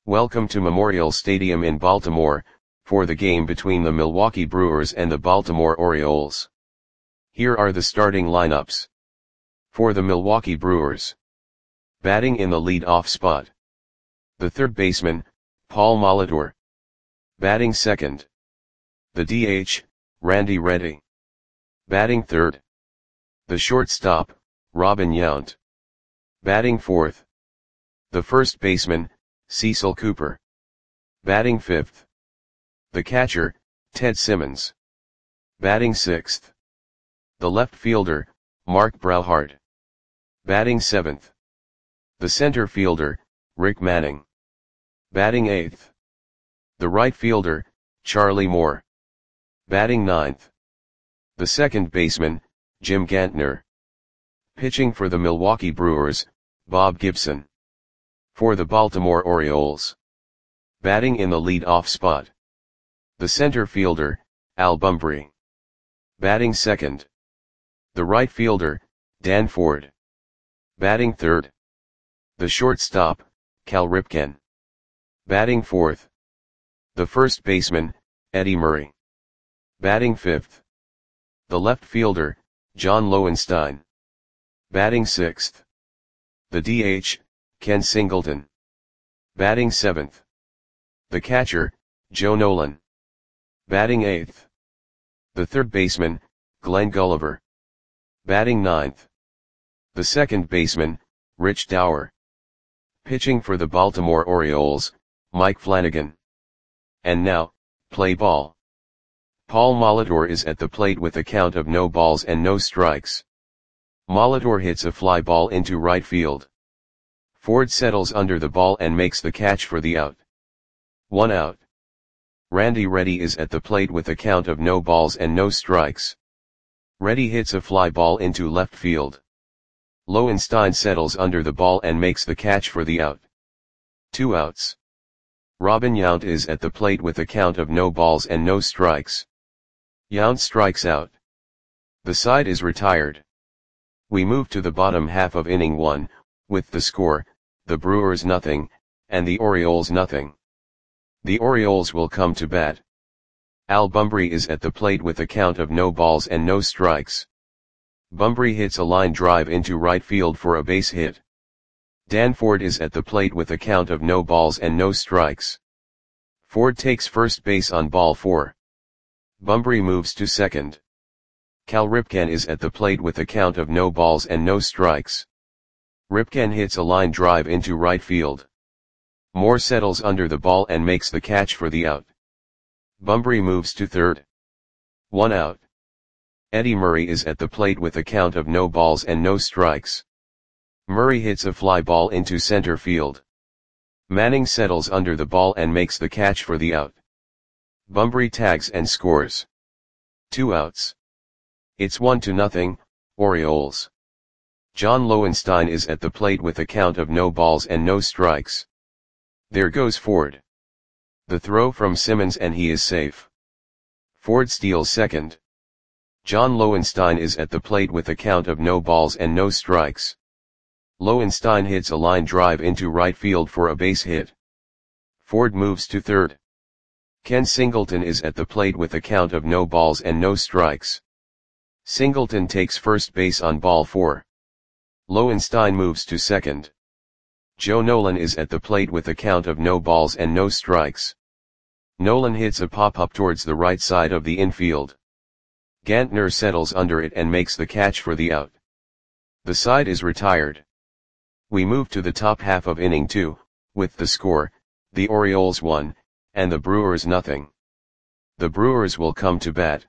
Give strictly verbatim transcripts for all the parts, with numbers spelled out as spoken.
Welcome to Memorial Stadium in Baltimore, for the game between the Milwaukee Brewers and the Baltimore Orioles. Here are the starting lineups. For the Milwaukee Brewers. Batting in the lead-off spot. The third baseman, Paul Molitor. Batting second. The D H, Randy Reddy. Batting third. The shortstop, Robin Yount. Batting fourth. The first baseman, Cecil Cooper. Batting fifth. The catcher, Ted Simmons. Batting sixth. The left fielder, Mark Brauhart. Batting seventh. The center fielder, Rick Manning. Batting eighth. The right fielder, Charlie Moore. Batting ninth. The second baseman, Jim Gantner. Pitching for the Milwaukee Brewers, Bob Gibson. For the Baltimore Orioles. Batting in the lead-off spot. The center fielder, Al Bumbry. Batting second. The right fielder, Dan Ford. Batting third. The shortstop, Cal Ripken. Batting fourth. The first baseman, Eddie Murray. Batting fifth. The left fielder, John Lowenstein. Batting sixth. The D H, Ken Singleton. Batting seventh. The catcher, Joe Nolan. Batting eighth. The third baseman, Glenn Gulliver. Batting ninth. The second baseman, Rich Dower. Pitching for the Baltimore Orioles, Mike Flanagan. And now, play ball. Paul Molitor is at the plate with a count of no balls and no strikes. Molitor hits a fly ball into right field. Ford settles under the ball and makes the catch for the out. One out. Randy Reddy is at the plate with a count of no balls and no strikes. Reddy hits a fly ball into left field. Lowenstein settles under the ball and makes the catch for the out. Two outs. Robin Yount is at the plate with a count of no balls and no strikes. Yount strikes out. The side is retired. We move to the bottom half of inning one, with the score, the Brewers nothing, and the Orioles nothing. The Orioles will come to bat. Al Bumbry is at the plate with a count of no balls and no strikes. Bumbry hits a line drive into right field for a base hit. Dan Ford is at the plate with a count of no balls and no strikes. Ford takes first base on ball four. Bumbry moves to second. Cal Ripken is at the plate with a count of no balls and no strikes. Ripken hits a line drive into right field. Moore settles under the ball and makes the catch for the out. Bumbry moves to third. One out. Eddie Murray is at the plate with a count of no balls and no strikes. Murray hits a fly ball into center field. Manning settles under the ball and makes the catch for the out. Bumbry tags and scores. Two outs. It's one to nothing, Orioles. John Lowenstein is at the plate with a count of no balls and no strikes. There goes Ford. The throw from Simmons and he is safe. Ford steals second. John Lowenstein is at the plate with a count of no balls and no strikes. Lowenstein hits a line drive into right field for a base hit. Ford moves to third. Ken Singleton is at the plate with a count of no balls and no strikes. Singleton takes first base on ball four. Lowenstein moves to second. Joe Nolan is at the plate with a count of no balls and no strikes. Nolan hits a pop-up towards the right side of the infield. Gantner settles under it and makes the catch for the out. The side is retired. We move to the top half of inning two, with the score, the Orioles one, and the Brewers nothing. The Brewers will come to bat.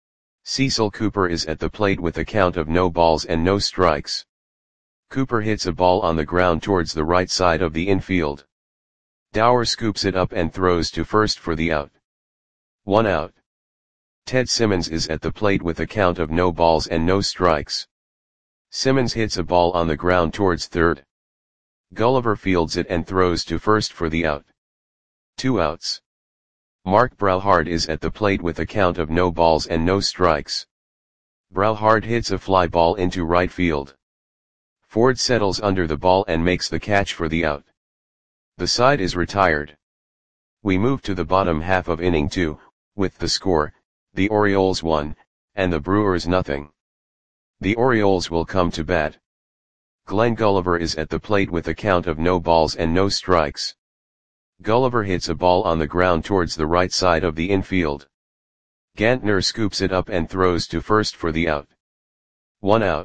Cecil Cooper is at the plate with a count of no balls and no strikes. Cooper hits a ball on the ground towards the right side of the infield. Dower scoops it up and throws to first for the out. One out. Ted Simmons is at the plate with a count of no balls and no strikes. Simmons hits a ball on the ground towards third. Gulliver fields it and throws to first for the out. Two outs. Mark Brauhart is at the plate with a count of no balls and no strikes. Brauhart hits a fly ball into right field. Ford settles under the ball and makes the catch for the out. The side is retired. We move to the bottom half of inning two, with the score, the Orioles one, and the Brewers nothing. The Orioles will come to bat. Glenn Gulliver is at the plate with a count of no balls and no strikes. Gulliver hits a ball on the ground towards the right side of the infield. Gantner scoops it up and throws to first for the out. One out.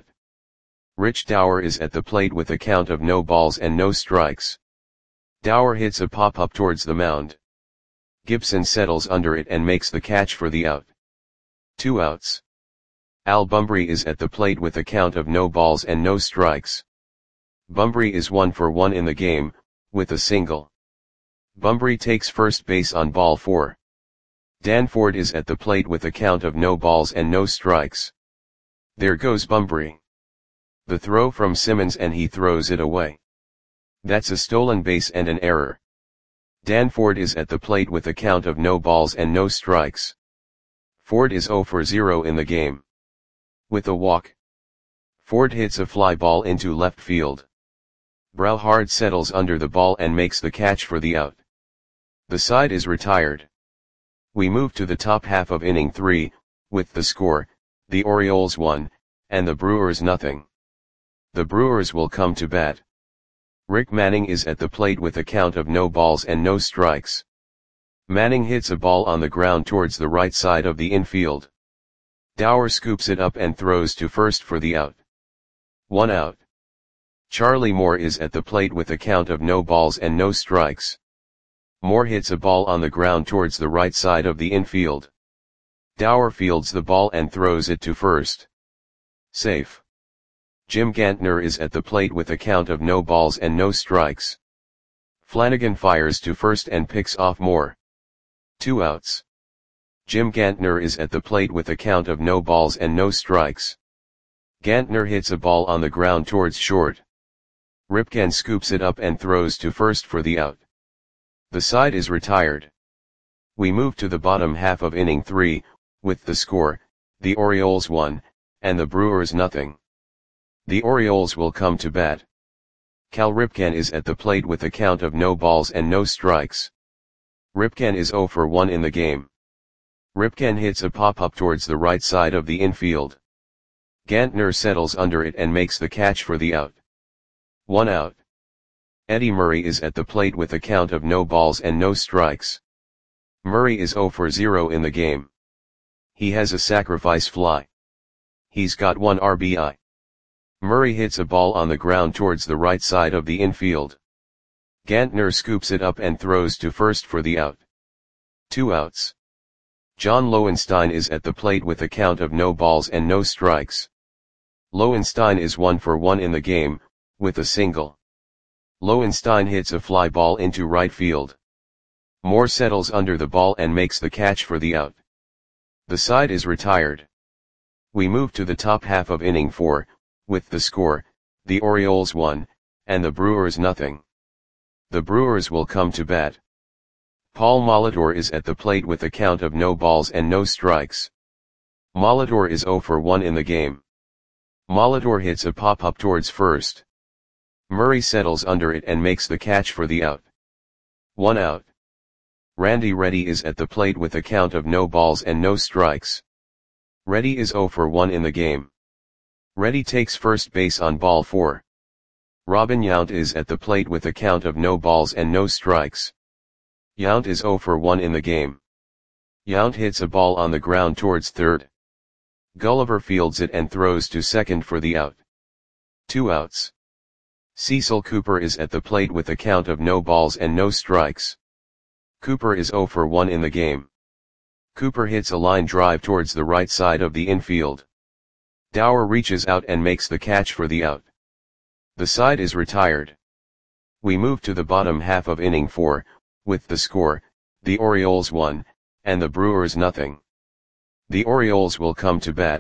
Rich Dower is at the plate with a count of no balls and no strikes. Dower hits a pop-up towards the mound. Gibson settles under it and makes the catch for the out. Two outs. Al Bumbry is at the plate with a count of no balls and no strikes. Bumbry is one for one in the game, with a single. Bumbry takes first base on ball four. Dan Ford is at the plate with a count of no balls and no strikes. There goes Bumbry. The throw from Simmons and he throws it away. That's a stolen base and an error. Dan Ford is at the plate with a count of no balls and no strikes. Ford is zero for zero in the game. With a walk, Ford hits a fly ball into left field. Browhard settles under the ball and makes the catch for the out. The side is retired. We move to the top half of inning three, with the score, the Orioles one, and the Brewers nothing. The Brewers will come to bat. Rick Manning is at the plate with a count of no balls and no strikes. Manning hits a ball on the ground towards the right side of the infield. Dower scoops it up and throws to first for the out. One out. Charlie Moore is at the plate with a count of no balls and no strikes. Moore hits a ball on the ground towards the right side of the infield. Dower fields the ball and throws it to first. Safe. Jim Gantner is at the plate with a count of no balls and no strikes. Flanagan fires to first and picks off Moore. Two outs. Jim Gantner is at the plate with a count of no balls and no strikes. Gantner hits a ball on the ground towards short. Ripken scoops it up and throws to first for the out. The side is retired. We move to the bottom half of inning three, with the score, the Orioles one, and the Brewers nothing. The Orioles will come to bat. Cal Ripken is at the plate with a count of no balls and no strikes. Ripken is zero for one in the game. Ripken hits a pop-up towards the right side of the infield. Gantner settles under it and makes the catch for the out. One out. Eddie Murray is at the plate with a count of no balls and no strikes. Murray is zero for zero in the game. He has a sacrifice fly. He's got one R B I. Murray hits a ball on the ground towards the right side of the infield. Gantner scoops it up and throws to first for the out. Two outs. John Lowenstein is at the plate with a count of no balls and no strikes. Lowenstein is one for one in the game, with a single. Lowenstein hits a fly ball into right field. Moore settles under the ball and makes the catch for the out. The side is retired. We move to the top half of inning four, with the score, the Orioles one, and the Brewers nothing. The Brewers will come to bat. Paul Molitor is at the plate with a count of no balls and no strikes. Molitor is zero for one in the game. Molitor hits a pop-up towards first. Murray settles under it and makes the catch for the out. One out. Randy Reddy is at the plate with a count of no balls and no strikes. Reddy is zero for one in the game. Reddy takes first base on ball four. Robin Yount is at the plate with a count of no balls and no strikes. Yount is zero for one in the game. Yount hits a ball on the ground towards third. Gulliver fields it and throws to second for the out. Two outs. Cecil Cooper is at the plate with a count of no balls and no strikes. Cooper is zero for one in the game. Cooper hits a line drive towards the right side of the infield. Dower reaches out and makes the catch for the out. The side is retired. We move to the bottom half of inning four, with the score, the Orioles one, and the Brewers nothing. The Orioles will come to bat.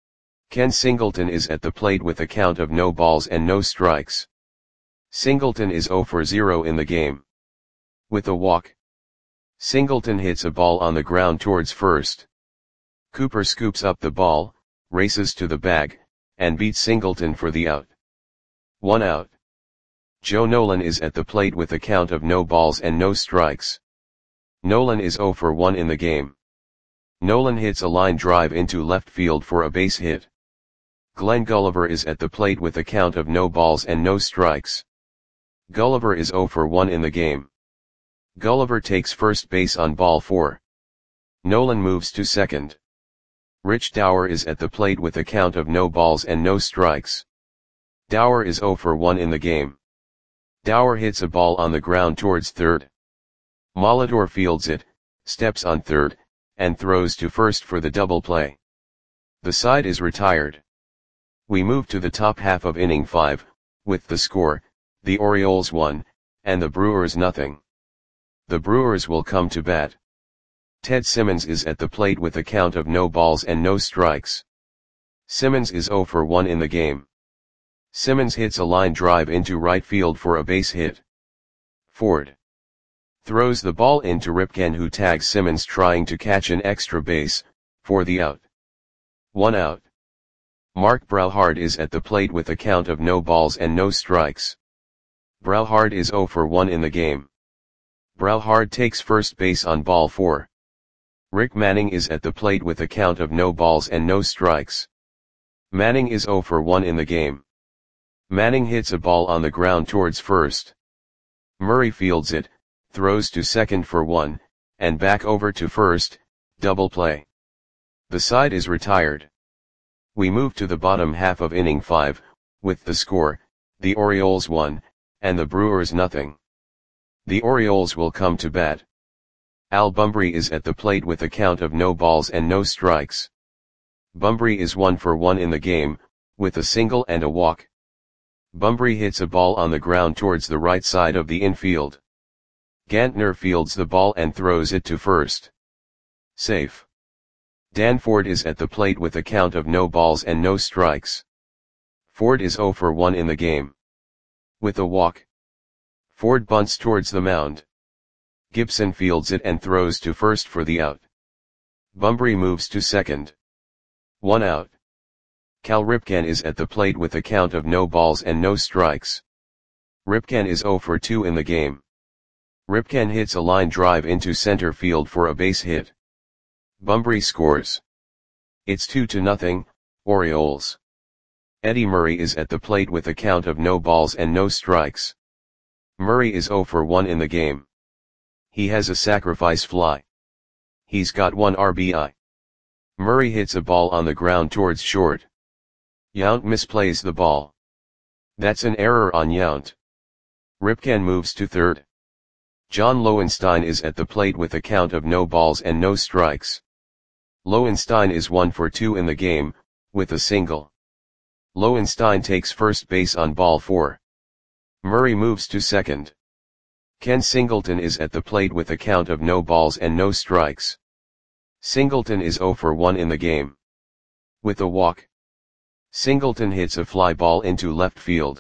Ken Singleton is at the plate with a count of no balls and no strikes. Singleton is zero for zero in the game. With a walk, Singleton hits a ball on the ground towards first. Cooper scoops up the ball, races to the bag, and beats Singleton for the out. One out. Joe Nolan is at the plate with a count of no balls and no strikes. Nolan is zero for one in the game. Nolan hits a line drive into left field for a base hit. Glenn Gulliver is at the plate with a count of no balls and no strikes. Gulliver is zero for one in the game. Gulliver takes first base on ball four. Nolan moves to second. Rich Dower is at the plate with a count of no balls and no strikes. Dower is zero for one in the game. Dower hits a ball on the ground towards third. Molitor fields it, steps on third, and throws to first for the double play. The side is retired. We move to the top half of inning five, with the score, the Orioles one, and the Brewers nothing. The Brewers will come to bat. Ted Simmons is at the plate with a count of no balls and no strikes. Simmons is zero for one in the game. Simmons hits a line drive into right field for a base hit. Ford throws the ball into Ripken, who tags Simmons trying to catch an extra base, for the out. One out. Mark Brauhard is at the plate with a count of no balls and no strikes. Brauhard is zero for one in the game. Brauhard takes first base on ball four. Rick Manning is at the plate with a count of no balls and no strikes. Manning is zero for one in the game. Manning hits a ball on the ground towards first. Murray fields it, throws to second for one, and back over to first, double play. The side is retired. We move to the bottom half of inning five, with the score, the Orioles one, and the Brewers nothing. The Orioles will come to bat. Al Bumbry is at the plate with a count of no balls and no strikes. Bumbry is one for one in the game, with a single and a walk. Bumbry hits a ball on the ground towards the right side of the infield. Gantner fields the ball and throws it to first. Safe. Dan Ford is at the plate with a count of no balls and no strikes. Ford is zero for one in the game. With a walk. Ford bunts towards the mound. Gibson fields it and throws to first for the out. Bumbry moves to second. One out. Cal Ripken is at the plate with a count of no balls and no strikes. Ripken is zero for two in the game. Ripken hits a line drive into center field for a base hit. Bumbry scores. It's two to nothing, Orioles. Eddie Murray is at the plate with a count of no balls and no strikes. Murray is zero for one in the game. He has a sacrifice fly. He's got one R B I. Murray hits a ball on the ground towards short. Yount misplays the ball. That's an error on Yount. Ripken moves to third. John Lowenstein is at the plate with a count of no balls and no strikes. Lowenstein is one for two in the game, with a single. Lowenstein takes first base on ball four. Murray moves to second. Ken Singleton is at the plate with a count of no balls and no strikes. Singleton is zero for one in the game. With a walk. Singleton hits a fly ball into left field.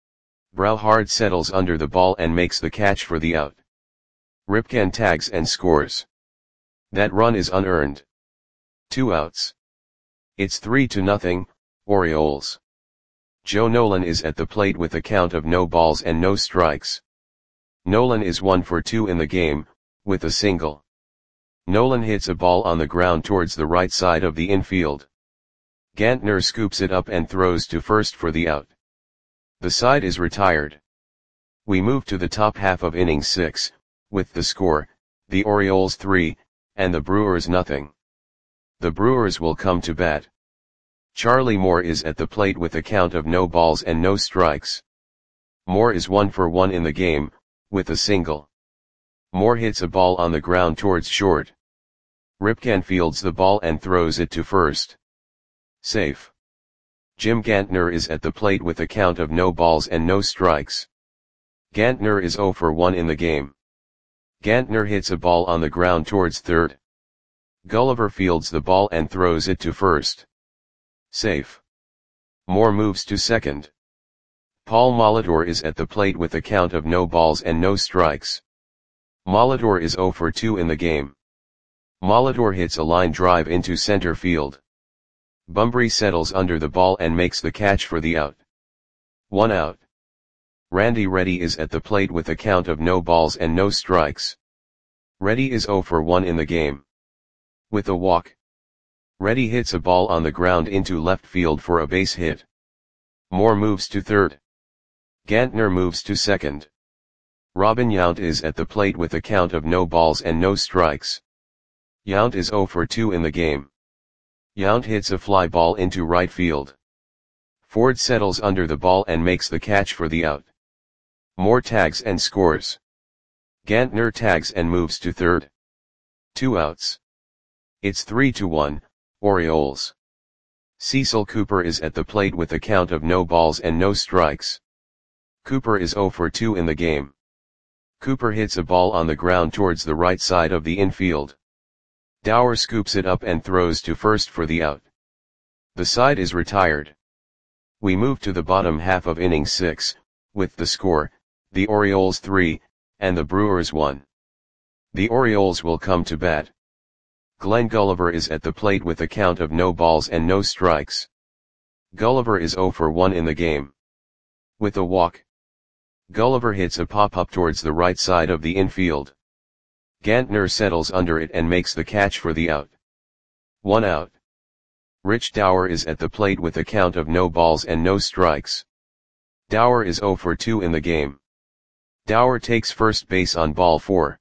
Brauhard settles under the ball and makes the catch for the out. Ripken tags and scores. That run is unearned. Two outs. It's three to nothing, Orioles. Joe Nolan is at the plate with a count of no balls and no strikes. Nolan is one for two in the game, with a single. Nolan hits a ball on the ground towards the right side of the infield. Gantner scoops it up and throws to first for the out. The side is retired. We move to the top half of inning six, with the score, the Orioles three, and the Brewers nothing. The Brewers will come to bat. Charlie Moore is at the plate with a count of no balls and no strikes. Moore is one for one in the game, with a single. Moore hits a ball on the ground towards short. Ripken fields the ball and throws it to first. Safe. Jim Gantner is at the plate with a count of no balls and no strikes. Gantner is zero for one in the game. Gantner hits a ball on the ground towards third. Gulliver fields the ball and throws it to first. Safe. Moore moves to second. Paul Molitor is at the plate with a count of no balls and no strikes. Molitor is zero for two in the game. Molitor hits a line drive into center field. Bumbry settles under the ball and makes the catch for the out. One out. Randy Reddy is at the plate with a count of no balls and no strikes. Reddy is zero for one in the game. With a walk, Reddy hits a ball on the ground into left field for a base hit. Moore moves to third. Gantner moves to second. Robin Yount is at the plate with a count of no balls and no strikes. Yount is zero for two in the game. Yount hits a fly ball into right field. Ford settles under the ball and makes the catch for the out. Moore tags and scores. Gantner tags and moves to third. Two outs. It's three to one, Orioles. Cecil Cooper is at the plate with a count of no balls and no strikes. Cooper is zero for two in the game. Cooper hits a ball on the ground towards the right side of the infield. Dower scoops it up and throws to first for the out. The side is retired. We move to the bottom half of inning six, with the score, the Orioles three, and the Brewers one. The Orioles will come to bat. Glenn Gulliver is at the plate with a count of no balls and no strikes. Gulliver is zero for one in the game. With a walk, Gulliver hits a pop-up towards the right side of the infield. Gantner settles under it and makes the catch for the out. One out. Rich Dower is at the plate with a count of no balls and no strikes. Dower is zero for two in the game. Dower takes first base on ball four.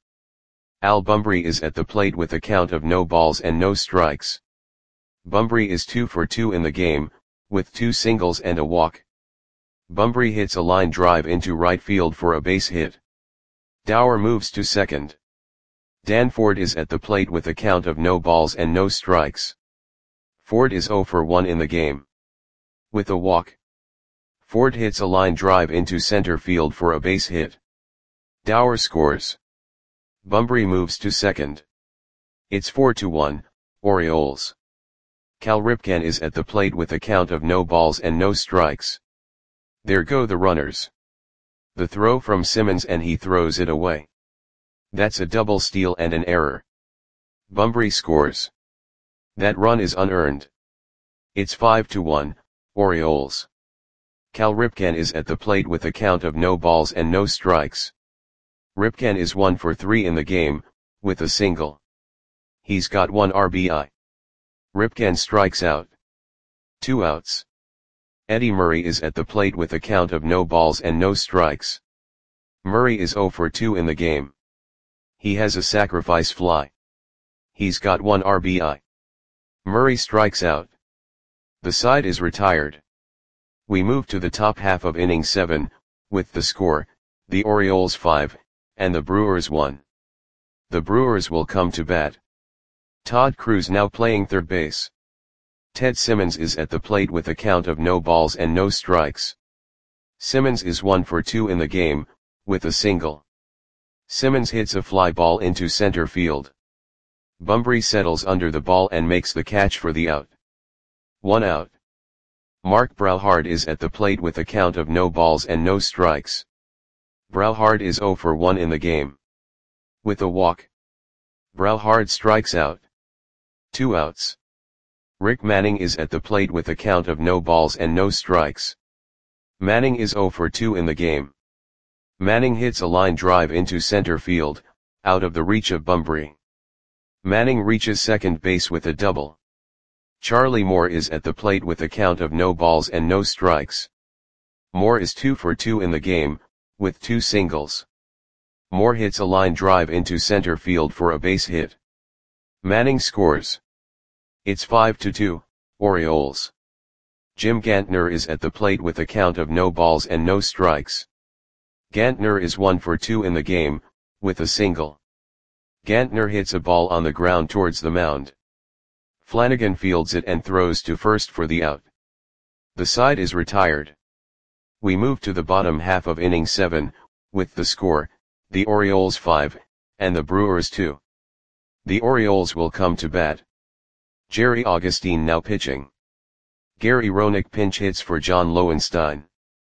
Al Bumbry is at the plate with a count of no balls and no strikes. Bumbry is two for two in the game, with two singles and a walk. Bumbry hits a line drive into right field for a base hit. Dower moves to second. Dan Ford is at the plate with a count of no balls and no strikes. Ford is zero for one in the game. With a walk, Ford hits a line drive into center field for a base hit. Dower scores. Bumbry moves to second. It's four to one, Orioles. Cal Ripken is at the plate with a count of no balls and no strikes. There go the runners. The throw from Simmons and he throws it away. That's a double steal and an error. Bumbry scores. That run is unearned. It's five to one, Orioles. Cal Ripken is at the plate with a count of no balls and no strikes. Ripken is one for three in the game, with a single. He's got one R B I. Ripken strikes out. Two outs. Eddie Murray is at the plate with a count of no balls and no strikes. Murray is zero for two in the game. He has a sacrifice fly. He's got one R B I. Murray strikes out. The side is retired. We move to the top half of inning seven, with the score, the Orioles five, and the Brewers one. The Brewers will come to bat. Todd Cruz now playing third base. Ted Simmons is at the plate with a count of no balls and no strikes. Simmons is one for two in the game, with a single. Simmons hits a fly ball into center field. Bumbry settles under the ball and makes the catch for the out. One out. Mark Brauhard is at the plate with a count of no balls and no strikes. Brauhard is zero for one in the game. With a walk, Brauhard strikes out. Two outs. Rick Manning is at the plate with a count of no balls and no strikes. Manning is zero for two in the game. Manning hits a line drive into center field, out of the reach of Bumbry. Manning reaches second base with a double. Charlie Moore is at the plate with a count of no balls and no strikes. Moore is two for two in the game, with two singles. Moore hits a line drive into center field for a base hit. Manning scores. It's five to two, Orioles. Jim Gantner is at the plate with a count of no balls and no strikes. Gantner is one for two in the game, with a single. Gantner hits a ball on the ground towards the mound. Flanagan fields it and throws to first for the out. The side is retired. We move to the bottom half of inning seven, with the score, the Orioles five, and the Brewers two. The Orioles will come to bat. Jerry Augustine now pitching. Gary Roenick pinch hits for John Lowenstein.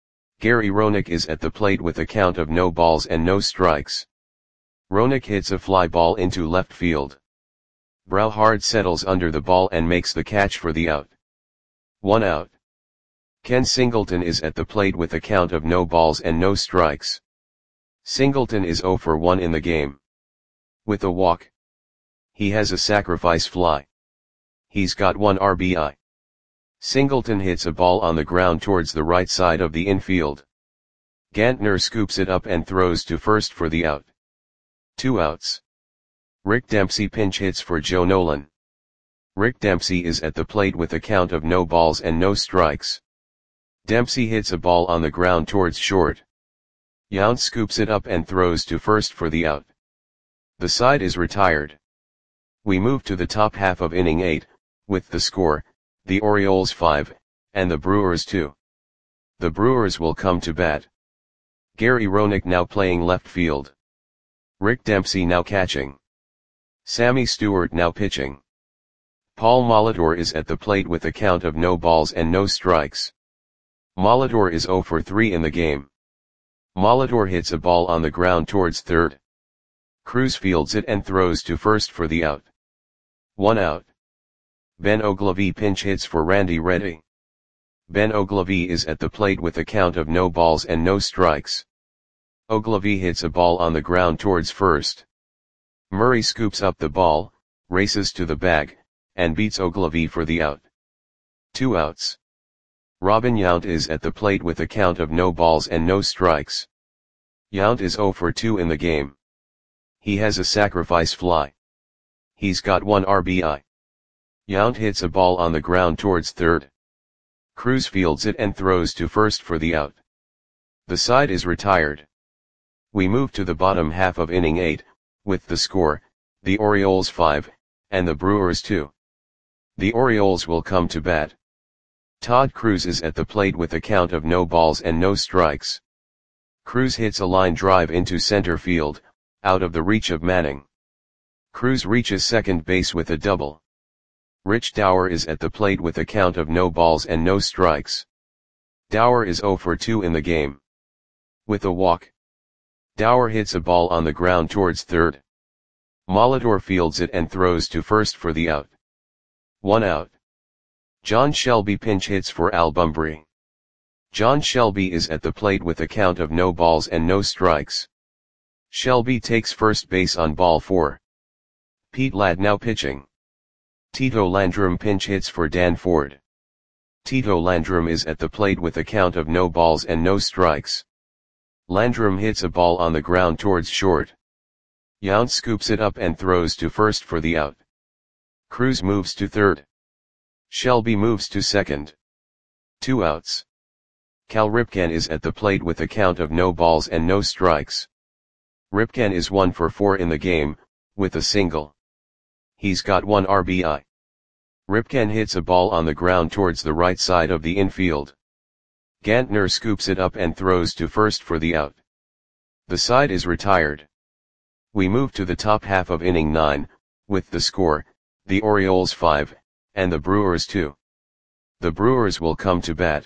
Gary Roenick is at the plate with a count of no balls and no strikes. Roenick hits a fly ball into left field. Brauhard settles under the ball and makes the catch for the out. One out. Ken Singleton is at the plate with a count of no balls and no strikes. Singleton is zero for one in the game. With a walk. He has a sacrifice fly. He's got one R B I. Singleton hits a ball on the ground towards the right side of the infield. Gantner scoops it up and throws to first for the out. Two outs. Rick Dempsey pinch hits for Joe Nolan. Rick Dempsey is at the plate with a count of no balls and no strikes. Dempsey hits a ball on the ground towards short. Yount scoops it up and throws to first for the out. The side is retired. We move to the top half of inning eight, with the score, the Orioles five, and the Brewers two. The Brewers will come to bat. Gary Roenick now playing left field. Rick Dempsey now catching. Sammy Stewart now pitching. Paul Molitor is at the plate with a count of no balls and no strikes. Molitor is zero for three in the game. Molitor hits a ball on the ground towards third. Cruz fields it and throws to first for the out. One out. Ben Oglivie pinch hits for Randy Reddy. Ben Oglivie is at the plate with a count of no balls and no strikes. Oglivie hits a ball on the ground towards first. Murray scoops up the ball, races to the bag, and beats Oglivie for the out. Two outs. Robin Yount is at the plate with a count of no balls and no strikes. Yount is zero for two in the game. He has a sacrifice fly. He's got one R B I. Yount hits a ball on the ground towards third. Cruz fields it and throws to first for the out. The side is retired. We move to the bottom half of inning eight, with the score, the Orioles five, and the Brewers two. The Orioles will come to bat. Todd Cruz is at the plate with a count of no balls and no strikes. Cruz hits a line drive into center field, out of the reach of Manning. Cruz reaches second base with a double. Rich Dower is at the plate with a count of no balls and no strikes. Dower is zero for two in the game. With a walk. Dower hits a ball on the ground towards third. Molitor fields it and throws to first for the out. One out. John Shelby pinch hits for Al Bumbry. John Shelby is at the plate with a count of no balls and no strikes. Shelby takes first base on ball four. Pete Ladd now pitching. Tito Landrum pinch hits for Dan Ford. Tito Landrum is at the plate with a count of no balls and no strikes. Landrum hits a ball on the ground towards short. Yount scoops it up and throws to first for the out. Cruz moves to third. Shelby moves to second. Two outs. Cal Ripken is at the plate with a count of no balls and no strikes. Ripken is one for four in the game, with a single. He's got one R B I. Ripken hits a ball on the ground towards the right side of the infield. Gantner scoops it up and throws to first for the out. The side is retired. We move to the top half of inning nine, with the score, the Orioles five, and the Brewers two. The Brewers will come to bat.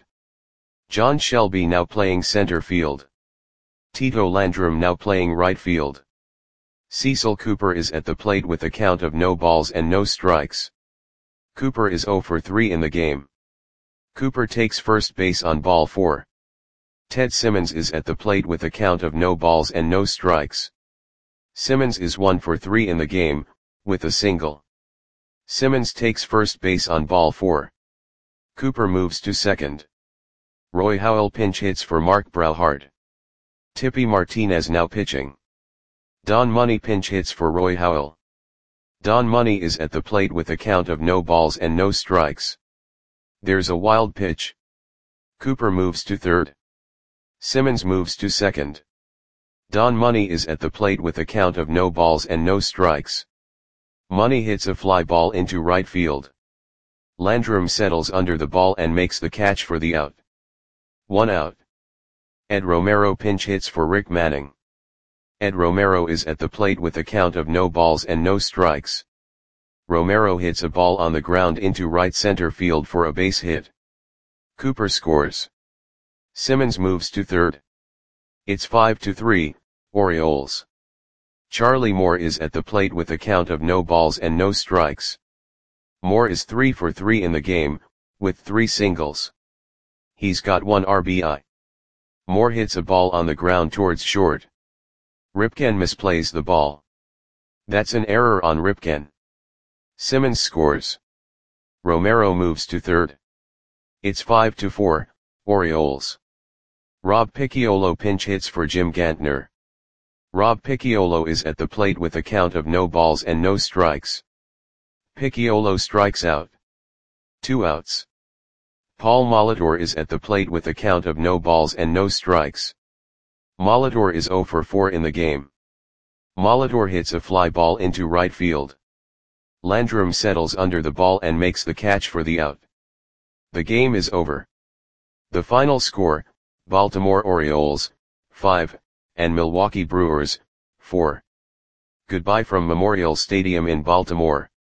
John Shelby now playing center field. Tito Landrum now playing right field. Cecil Cooper is at the plate with a count of no balls and no strikes. Cooper is zero for three in the game. Cooper takes first base on ball four. Ted Simmons is at the plate with a count of no balls and no strikes. Simmons is one for three in the game, with a single. Simmons takes first base on ball four. Cooper moves to second. Roy Howell pinch hits for Mark Brauhart. Tippy Martinez now pitching. Don Money pinch hits for Roy Howell. Don Money is at the plate with a count of no balls and no strikes. There's a wild pitch. Cooper moves to third. Simmons moves to second. Don Money is at the plate with a count of no balls and no strikes. Money hits a fly ball into right field. Landrum settles under the ball and makes the catch for the out. One out. Ed Romero pinch hits for Rick Manning. Ed Romero is at the plate with a count of no balls and no strikes. Romero hits a ball on the ground into right center field for a base hit. Cooper scores. Simmons moves to third. It's five to three, Orioles. Charlie Moore is at the plate with a count of no balls and no strikes. Moore is three for three in the game, with three singles. He's got one R B I. Moore hits a ball on the ground towards short. Ripken misplays the ball. That's an error on Ripken. Simmons scores. Romero moves to third. It's five to four, Orioles. Rob Picciolo pinch hits for Jim Gantner. Rob Picciolo is at the plate with a count of no balls and no strikes. Picciolo strikes out. Two outs. Paul Molitor is at the plate with a count of no balls and no strikes. Molitor is zero for four in the game. Molitor hits a fly ball into right field. Landrum settles under the ball and makes the catch for the out. The game is over. The final score, Baltimore Orioles, five, and Milwaukee Brewers, four. Goodbye from Memorial Stadium in Baltimore.